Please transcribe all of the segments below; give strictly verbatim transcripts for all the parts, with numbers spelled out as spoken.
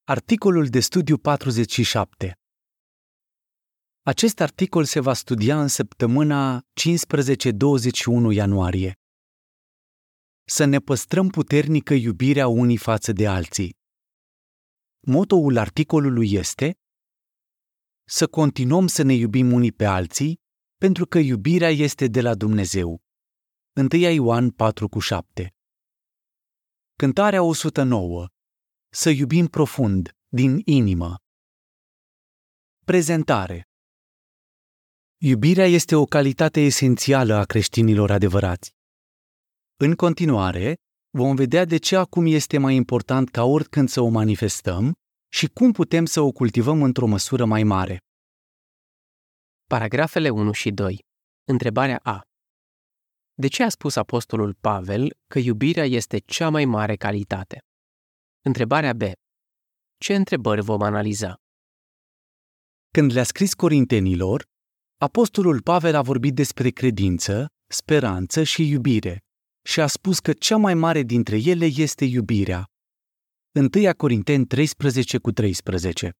Articolul de studiu patruzeci și șapte. Acest articol se va studia în săptămâna cincisprezece douăzeci și unu ianuarie. Să ne păstrăm puternică iubirea unii față de alții. Motoul articolului este: să continuăm să ne iubim unii pe alții, pentru că iubirea este de la Dumnezeu. unu Ioan patru cu șapte. Cântarea o sută nouă. Să iubim profund, din inimă. Prezentare. Iubirea este o calitate esențială a creștinilor adevărați. În continuare, vom vedea de ce acum este mai important ca oricând să o manifestăm și cum putem să o cultivăm într-o măsură mai mare. Paragrafele unu și doi. Întrebarea A. De ce a spus apostolul Pavel că iubirea este cea mai mare calitate? Întrebarea B. Ce întrebări vom analiza? Când le-a scris Corintenilor, apostolul Pavel a vorbit despre credință, speranță și iubire și a spus că cea mai mare dintre ele este iubirea. unu Corinteni treisprezece cu treisprezece.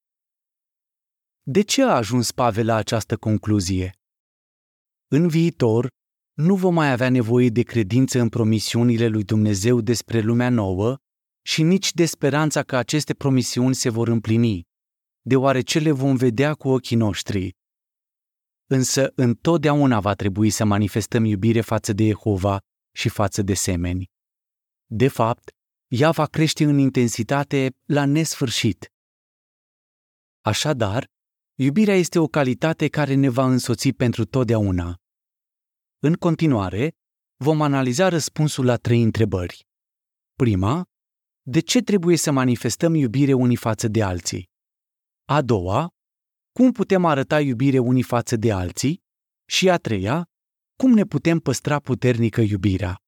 De ce a ajuns Pavel la această concluzie? În viitor, nu vom mai avea nevoie de credință în promisiunile lui Dumnezeu despre lumea nouă și nici de speranța că aceste promisiuni se vor împlini, deoarece le vom vedea cu ochii noștri. Însă întotdeauna va trebui să manifestăm iubire față de Jehova și față de semeni. De fapt, ea va crește în intensitate la nesfârșit. Așadar, iubirea este o calitate care ne va însoți pentru totdeauna. În continuare, vom analiza răspunsul la trei întrebări. Prima, de ce trebuie să manifestăm iubire unii față de alții? A doua, cum putem arăta iubire unii față de alții? Și a treia, cum ne putem păstra puternică iubirea?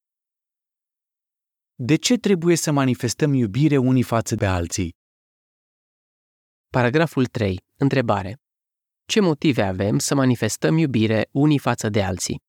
De ce trebuie să manifestăm iubire unii față de alții? Paragraful trei. Întrebare. Ce motive avem să manifestăm iubire unii față de alții?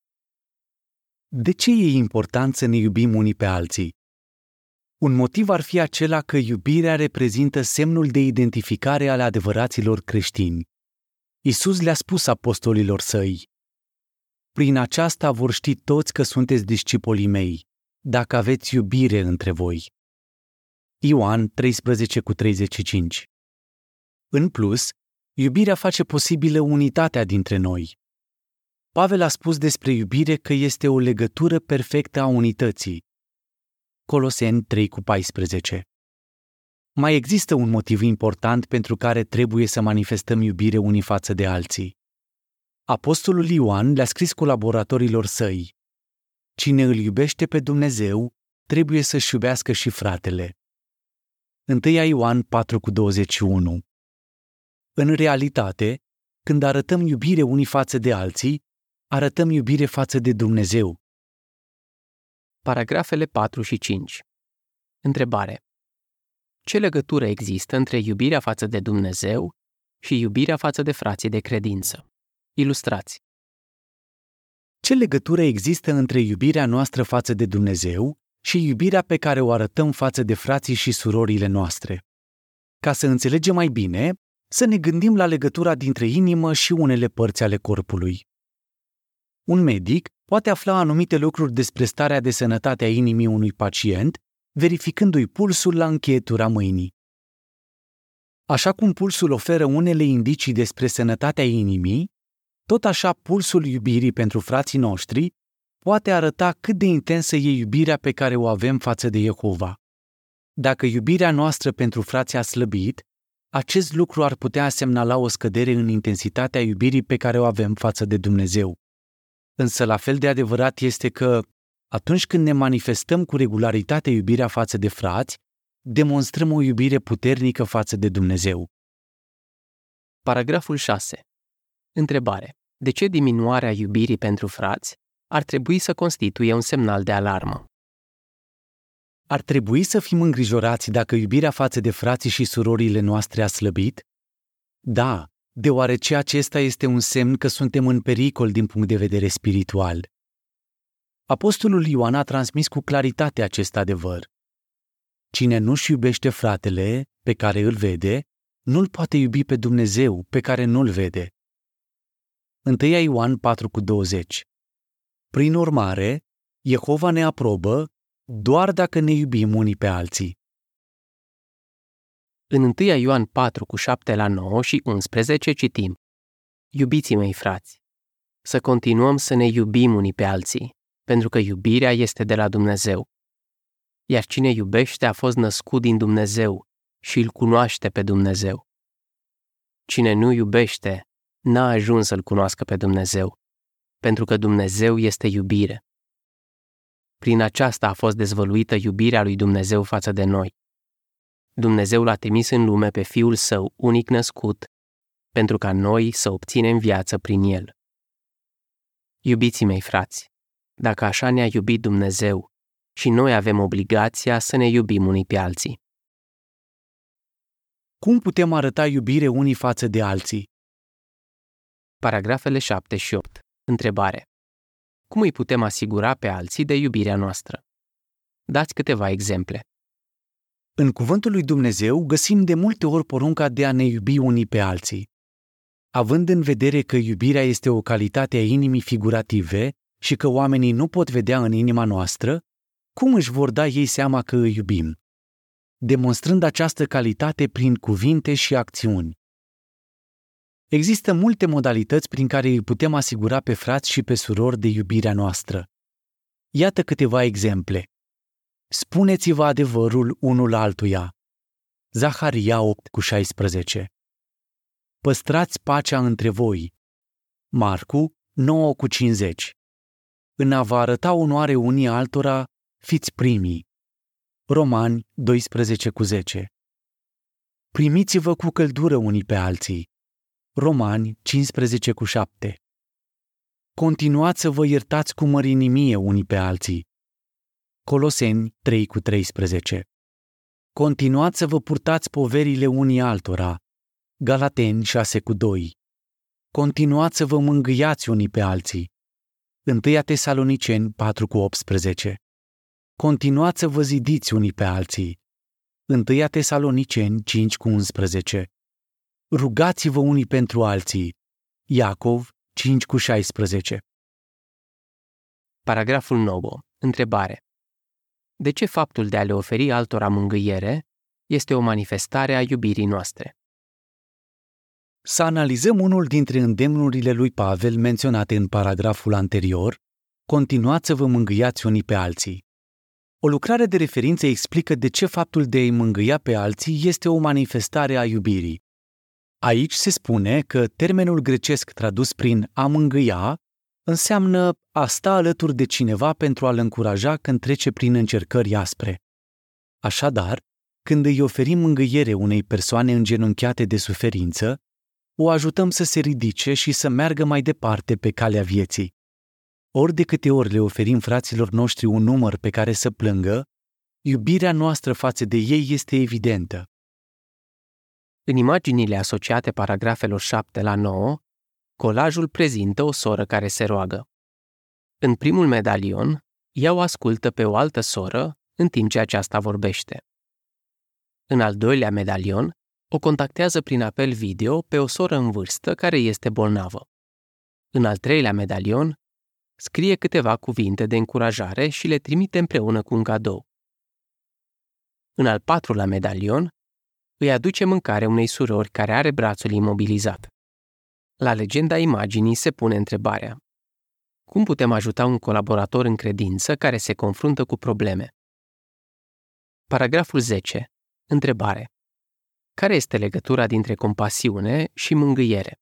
De ce e important să ne iubim unii pe alții? Un motiv ar fi acela că iubirea reprezintă semnul de identificare al adevăraților creștini. Iisus le-a spus apostolilor săi: prin aceasta vor ști toți că sunteți discipolii mei, dacă aveți iubire între voi. Ioan treisprezece cu treizeci și cinci. În plus, iubirea face posibilă unitatea dintre noi. Pavel a spus despre iubire că este o legătură perfectă a unității. Coloseni trei cu paisprezece. Mai există un motiv important pentru care trebuie să manifestăm iubire unii față de alții. Apostolul Ioan le-a scris colaboratorilor săi: cine îl iubește pe Dumnezeu, trebuie să-și iubească și fratele. unu Ioan patru cu douăzeci și unu. În realitate, când arătăm iubire unii față de alții, arătăm iubire față de Dumnezeu. Paragrafele patru și cinci. Întrebare. Ce legătură există între iubirea față de Dumnezeu și iubirea față de frații de credință? Ilustrați. Ce legătură există între iubirea noastră față de Dumnezeu și iubirea pe care o arătăm față de frații și surorile noastre? Ca să înțelegem mai bine, să ne gândim la legătura dintre inimă și unele părți ale corpului. Un medic poate afla anumite lucruri despre starea de sănătate a inimii unui pacient, verificându-i pulsul la încheietura mâinii. Așa cum pulsul oferă unele indicii despre sănătatea inimii, tot așa pulsul iubirii pentru frații noștri poate arăta cât de intensă e iubirea pe care o avem față de Jehova. Dacă iubirea noastră pentru frații a slăbit, acest lucru ar putea semnala o scădere în intensitatea iubirii pe care o avem față de Dumnezeu. Însă la fel de adevărat este că, atunci când ne manifestăm cu regularitate iubirea față de frați, demonstrăm o iubire puternică față de Dumnezeu. Paragraful șase. Întrebare. De ce diminuarea iubirii pentru frați ar trebui să constituie un semnal de alarmă? Ar trebui să fim îngrijorați dacă iubirea față de frații și surorile noastre a slăbit? Da, deoarece acesta este un semn că suntem în pericol din punct de vedere spiritual. Apostolul Ioan a transmis cu claritate acest adevăr. cine nu-și iubește fratele pe care îl vede, nu-l poate iubi pe Dumnezeu pe care nu-l vede. unu Ioan patru cu douăzeci. Prin urmare, Jehova ne aprobă doar dacă ne iubim unii pe alții. În unu Ioan patru cu șapte la nouă și unsprezece citim: Iubiții mei frați, să continuăm să ne iubim unii pe alții, pentru că iubirea este de la Dumnezeu. Iar cine iubește a fost născut din Dumnezeu și îl cunoaște pe Dumnezeu. Cine nu iubește n-a ajuns să-L cunoască pe Dumnezeu, pentru că Dumnezeu este iubire. Prin aceasta a fost dezvăluită iubirea lui Dumnezeu față de noi. Dumnezeu l-a trimis în lume pe Fiul Său unic născut, pentru ca noi să obținem viață prin El. Iubiții mei frați, dacă așa ne-a iubit Dumnezeu, și noi avem obligația să ne iubim unii pe alții. Cum putem arăta iubire unii față de alții? Paragrafele șapte și opt. Întrebare. Cum îi putem asigura pe alții de iubirea noastră? Dați câteva exemple. În cuvântul lui Dumnezeu găsim de multe ori porunca de a ne iubi unii pe alții. Având în vedere că iubirea este o calitate a inimii figurative și că oamenii nu pot vedea în inima noastră, cum își vor da ei seama că îi iubim? Demonstrând această calitate prin cuvinte și acțiuni. Există multe modalități prin care îi putem asigura pe frați și pe surori de iubirea noastră. Iată câteva exemple. Spuneți-vă adevărul unul altuia. Zaharia opt cu șaisprezece. Păstrați pacea între voi. Marcu nouă cu cincizeci. În a vă arăta onoare unii altora, fiți primii. Romani doisprezece cu zece. Primiți-vă cu căldură unii pe alții. Romani cincisprezece cu șapte. Continuați să vă iertați cu mărinimie unii pe alții. Coloseni trei cu treisprezece. Continuați să vă purtați poverile unii altora. Galateni șase cu doi. Continuați să vă mângâiați unii pe alții. unu Tesaloniceni patru cu optsprezece. Continuați să vă zidiți unii pe alții. unu Tesaloniceni cinci cu unsprezece. Rugați-vă unii pentru alții. Iacov cinci cu șaisprezece. Paragraful nouă. Întrebare. De ce faptul de a le oferi altora mângâiere este o manifestare a iubirii noastre? Să analizăm unul dintre îndemnurile lui Pavel menționate în paragraful anterior: continuați să vă mângâiați unii pe alții. O lucrare de referință explică de ce faptul de a-i mângâia pe alții este o manifestare a iubirii. Aici se spune că termenul grecesc tradus prin a mângâia înseamnă a sta alături de cineva pentru a-l încuraja când trece prin încercări aspre. Așadar, când îi oferim mângâiere unei persoane îngenunchiate de suferință, o ajutăm să se ridice și să meargă mai departe pe calea vieții. Ori de câte ori le oferim fraților noștri un număr pe care să plângă, iubirea noastră față de ei este evidentă. În imaginile asociate paragrafelor șapte la nouă, colajul prezintă o soră care se roagă. În primul medalion, ea o ascultă pe o altă soră în timp ce aceasta vorbește. În al doilea medalion, o contactează prin apel video pe o soră în vârstă care este bolnavă. În al treilea medalion, scrie câteva cuvinte de încurajare și le trimite împreună cu un cadou. În al patrulea medalion, îi aduce mâncare unei surori care are brațul imobilizat. La legenda imaginii se pune întrebarea: cum putem ajuta un colaborator în credință care se confruntă cu probleme? Paragraful zece. Întrebare. Care este legătura dintre compasiune și mângâiere?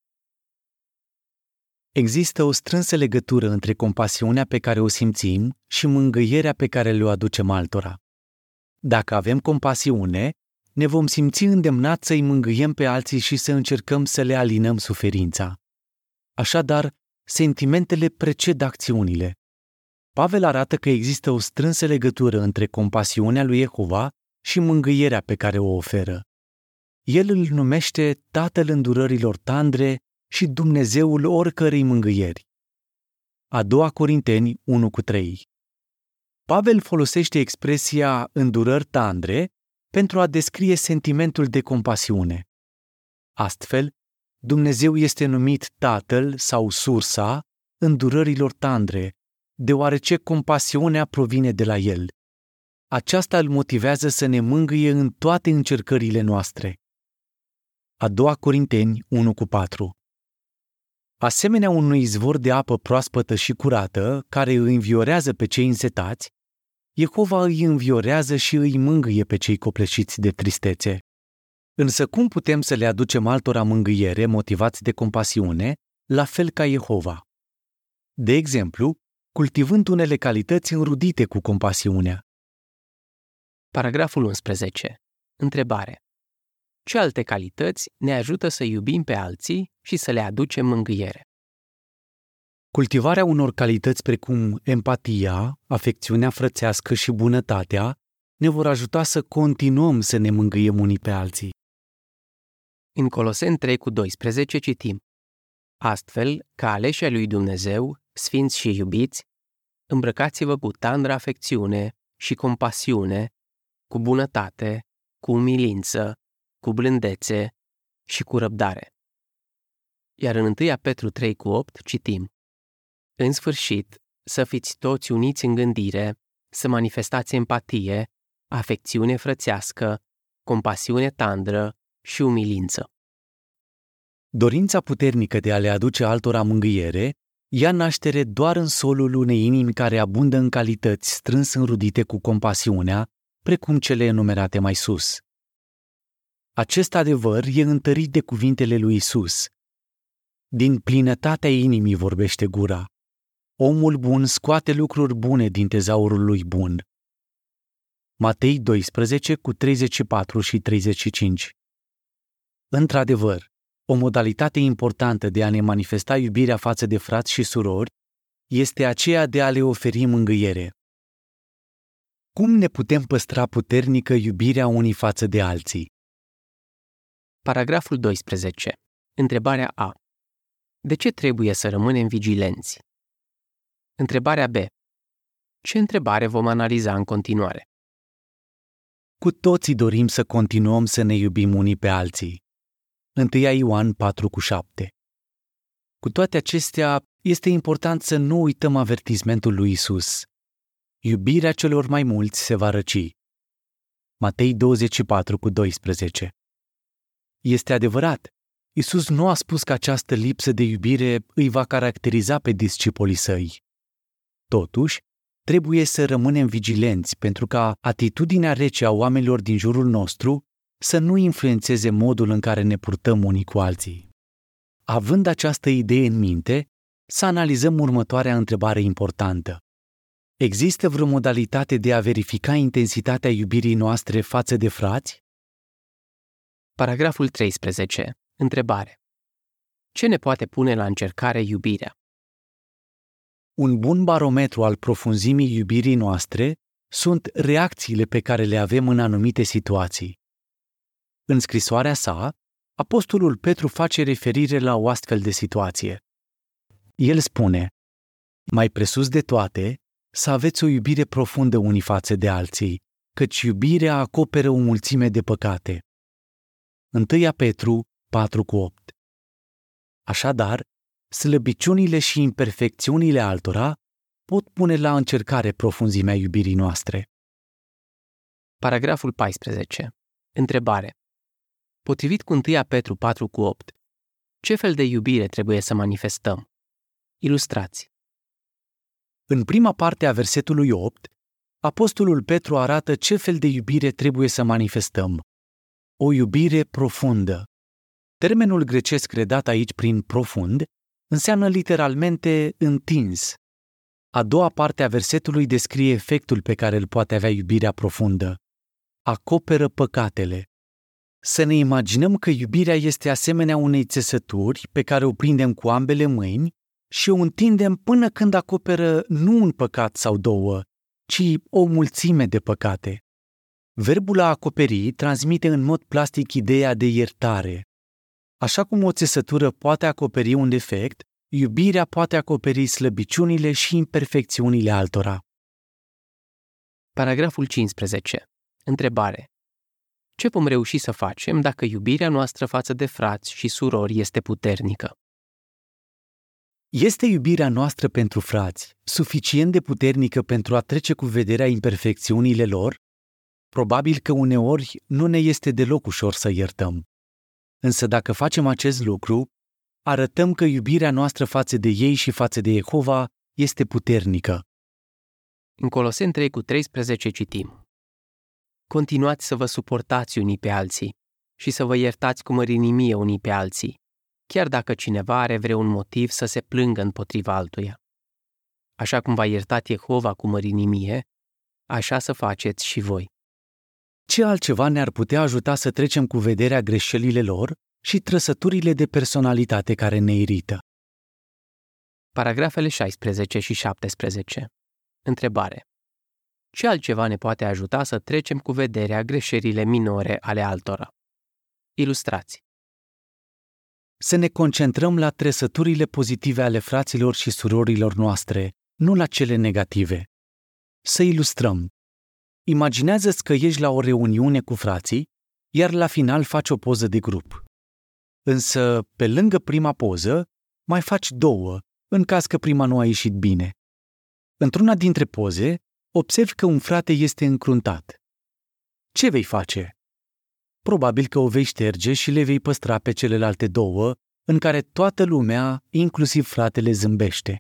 Există o strânsă legătură între compasiunea pe care o simțim și mângâierea pe care le-o aducem altora. Dacă avem compasiune, ne vom simți îndemnați să-i mângâiem pe alții și să încercăm să le alinăm suferința. Așadar, sentimentele preced acțiunile. Pavel arată că există o strânsă legătură între compasiunea lui Jehova și mângâierea pe care o oferă. El îl numește Tatăl îndurărilor tandre și Dumnezeul oricărei mângâieri. A doua Corinteni unu cu trei. Pavel folosește expresia îndurări tandre pentru a descrie sentimentul de compasiune. Astfel, Dumnezeu este numit Tatăl sau sursa îndurărilor tandre, deoarece compasiunea provine de la El. Aceasta îl motivează să ne mângâie în toate încercările noastre. A doua Corinteni unu cu patru. Asemenea unui izvor de apă proaspătă și curată, care îi înviorează pe cei însetați, Jehova îi înviorează și îi mângâie pe cei copleșiți de tristețe. Însă cum putem să le aducem altora mângâiere motivați de compasiune, la fel ca Jehova? De exemplu, cultivând unele calități înrudite cu compasiunea. Paragraful unsprezece. Întrebare. Ce alte calități ne ajută să iubim pe alții și să le aducem mângâiere? Cultivarea unor calități precum empatia, afecțiunea frățească și bunătatea ne vor ajuta să continuăm să ne mângâiem unii pe alții. În Coloseni trei cu doisprezece citim: Astfel, ca aleși ai lui Dumnezeu, sfinți și iubiți, îmbrăcați-vă cu tandră afecțiune și compasiune, cu bunătate, cu umilință, cu blândețe și cu răbdare. Iar în întâi Petru trei cu opt citim: În sfârșit, să fiți toți uniți în gândire, să manifestați empatie, afecțiune frățească, compasiune tandră și umilință. Dorința puternică de a le aduce altora mângâiere ia naștere doar în solul unei inimi care abundă în calități strâns înrudite cu compasiunea, precum cele enumerate mai sus. Acest adevăr e întărit de cuvintele lui Isus. Din plinătatea inimii vorbește gura. Omul bun scoate lucruri bune din tezaurul lui bun. Matei doisprezece cu treizeci și patru și treizeci și cinci. Într-adevăr, o modalitate importantă de a ne manifesta iubirea față de frați și surori este aceea de a le oferi mângâiere. Cum ne putem păstra puternică iubirea unii față de alții? Paragraful doisprezece. Întrebarea A. De ce trebuie să rămânem vigilenți? Întrebarea B. Ce întrebare vom analiza în continuare? Cu toții dorim să continuăm să ne iubim unii pe alții. întâi Ioan patru cu șapte. Cu toate acestea, este important să nu uităm avertismentul lui Isus. Iubirea celor mai mulți se va răci. Matei douăzeci și patru cu doisprezece. Este adevărat, Isus nu a spus că această lipsă de iubire îi va caracteriza pe discipolii săi. Totuși, trebuie să rămânem vigilenți pentru ca atitudinea rece a oamenilor din jurul nostru să nu influențeze modul în care ne purtăm unii cu alții. Având această idee în minte, să analizăm următoarea întrebare importantă. Există vreo modalitate de a verifica intensitatea iubirii noastre față de frați? Paragraful treisprezece. Întrebare. Ce ne poate pune la încercare iubirea? Un bun barometru al profunzimii iubirii noastre sunt reacțiile pe care le avem în anumite situații. În scrisoarea sa, apostolul Petru face referire la o astfel de situație. El spune: mai presus de toate, să aveți o iubire profundă unii față de alții, căci iubirea acoperă o mulțime de păcate. întâi Petru patru cu opt. Așadar, slăbiciunile și imperfecțiunile altora pot pune la încercare profunzimea iubirii noastre. Paragraful paisprezece. Întrebare. Potrivit cu întâi Petru patru cu opt, ce fel de iubire trebuie să manifestăm? Ilustrați. În prima parte a versetului opt, apostolul Petru arată ce fel de iubire trebuie să manifestăm. O iubire profundă. Termenul grecesc redat aici prin profund înseamnă literalmente întins. A doua parte a versetului descrie efectul pe care îl poate avea iubirea profundă. Acoperă păcatele. Să ne imaginăm că iubirea este asemenea unei țesături pe care o prindem cu ambele mâini și o întindem până când acoperă nu un păcat sau două, ci o mulțime de păcate. Verbul a acoperi transmite în mod plastic ideea de iertare. Așa cum o țesătură poate acoperi un defect, iubirea poate acoperi slăbiciunile și imperfecțiunile altora. Paragraful cincisprezece. Întrebare. Ce vom reuși să facem dacă iubirea noastră față de frați și surori este puternică? Este iubirea noastră pentru frați suficient de puternică pentru a trece cu vederea imperfecțiunile lor? Probabil că uneori nu ne este deloc ușor să iertăm. Însă dacă facem acest lucru, arătăm că iubirea noastră față de ei și față de Jehova este puternică. În Coloseni trei cu treisprezece citim: Continuați să vă suportați unii pe alții și să vă iertați cu mărinimie unii pe alții, chiar dacă cineva are vreun motiv să se plângă împotriva altuia. Așa cum v-a iertat Jehova cu mărinimie, așa să faceți și voi. Ce altceva ne-ar putea ajuta să trecem cu vederea greșelile lor și trăsăturile de personalitate care ne irită? Paragrafele șaisprezece și șaptesprezece. Întrebare: ce altceva ne poate ajuta să trecem cu vederea greșelile minore ale altora? Ilustrați. Să ne concentrăm la trăsăturile pozitive ale fraților și surorilor noastre, nu la cele negative. Să ilustrăm. Imaginează-ți că ești la o reuniune cu frații, iar la final faci o poză de grup. Însă, pe lângă prima poză, mai faci două, în caz că prima nu a ieșit bine. Într-una dintre poze, observi că un frate este încruntat. Ce vei face? Probabil că o vei șterge și le vei păstra pe celelalte două, în care toată lumea, inclusiv fratele, zâmbește.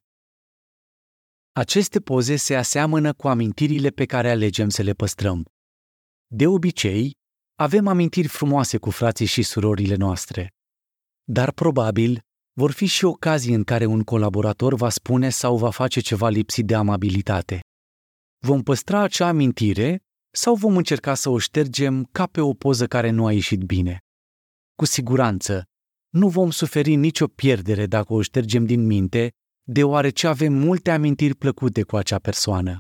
Aceste poze se aseamănă cu amintirile pe care alegem să le păstrăm. De obicei, avem amintiri frumoase cu frații și surorile noastre. Dar probabil vor fi și ocazii în care un colaborator va spune sau va face ceva lipsit de amabilitate. Vom păstra acea amintire sau vom încerca să o ștergem ca pe o poză care nu a ieșit bine? Cu siguranță, nu vom suferi nicio pierdere dacă o ștergem din minte, deoarece avem multe amintiri plăcute cu acea persoană.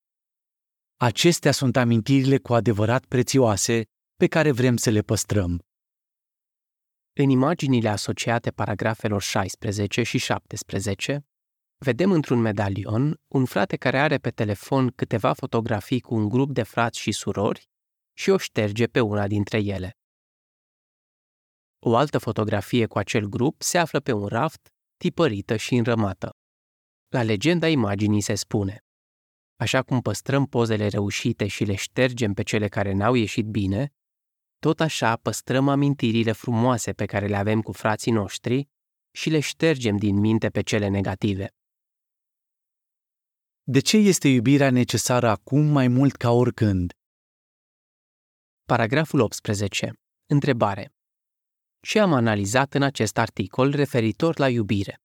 Acestea sunt amintirile cu adevărat prețioase pe care vrem să le păstrăm. În imaginile asociate paragrafelor șaisprezece și șaptesprezece, vedem într-un medalion un frate care are pe telefon câteva fotografii cu un grup de frați și surori și o șterge pe una dintre ele. O altă fotografie cu acel grup se află pe un raft, tipărită și înrămată. La legenda imaginii se spune: așa cum păstrăm pozele reușite și le ștergem pe cele care n-au ieșit bine, tot așa păstrăm amintirile frumoase pe care le avem cu frații noștri și le ștergem din minte pe cele negative. De ce este iubirea necesară acum mai mult ca oricând? Paragraful optsprezece. Întrebare: ce am analizat în acest articol referitor la iubire?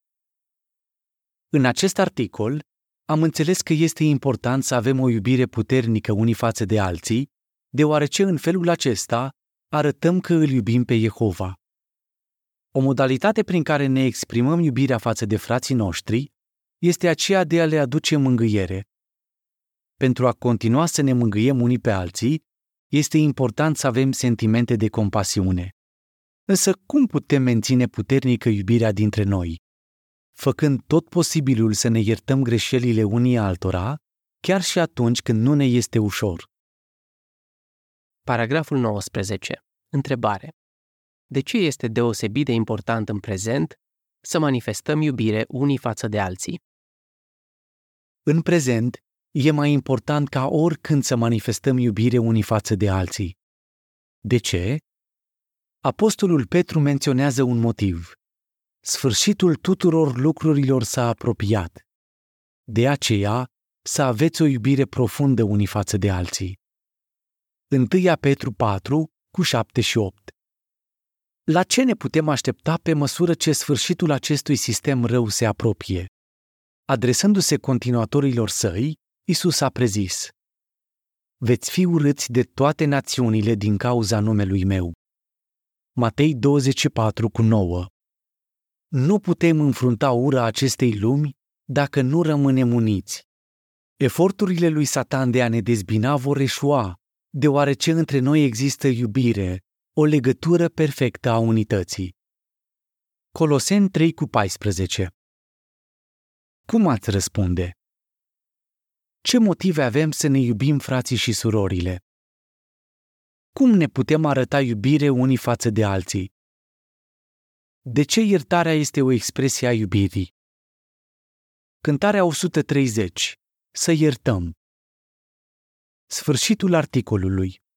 În acest articol am înțeles că este important să avem o iubire puternică unii față de alții, deoarece în felul acesta arătăm că îl iubim pe Jehova. O modalitate prin care ne exprimăm iubirea față de frații noștri este aceea de a le aduce mângâiere. Pentru a continua să ne mângâiem unii pe alții, este important să avem sentimente de compasiune. Însă cum putem menține puternică iubirea dintre noi? Făcând tot posibilul să ne iertăm greșelile unii altora, chiar și atunci când nu ne este ușor. Paragraful nouăsprezece. Întrebare: de ce este deosebit de important în prezent să manifestăm iubire unii față de alții? În prezent, e mai important ca oricând să manifestăm iubire unii față de alții. De ce? Apostolul Petru menționează un motiv. Sfârșitul tuturor lucrurilor s-a apropiat. De aceea, să aveți o iubire profundă unii față de alții. întâi Petru patru, cu șapte și opt. La ce ne putem aștepta pe măsură ce sfârșitul acestui sistem rău se apropie? Adresându-se continuatorilor săi, Iisus a prezis: veți fi urâți de toate națiunile din cauza numelui meu. Matei douăzeci și patru, cu nouă. Nu putem înfrunta ura acestei lumi dacă nu rămânem uniți. Eforturile lui Satan de a ne dezbina vor eșua, deoarece între noi există iubire, o legătură perfectă a unității. Coloseni trei, cu paisprezece. Cum ați răspunde? Ce motive avem să ne iubim frații și surorile? Cum ne putem arăta iubire unii față de alții? De ce iertarea este o expresie a iubirii? Cântarea o sută treizeci. Să iertăm. Sfârșitul articolului.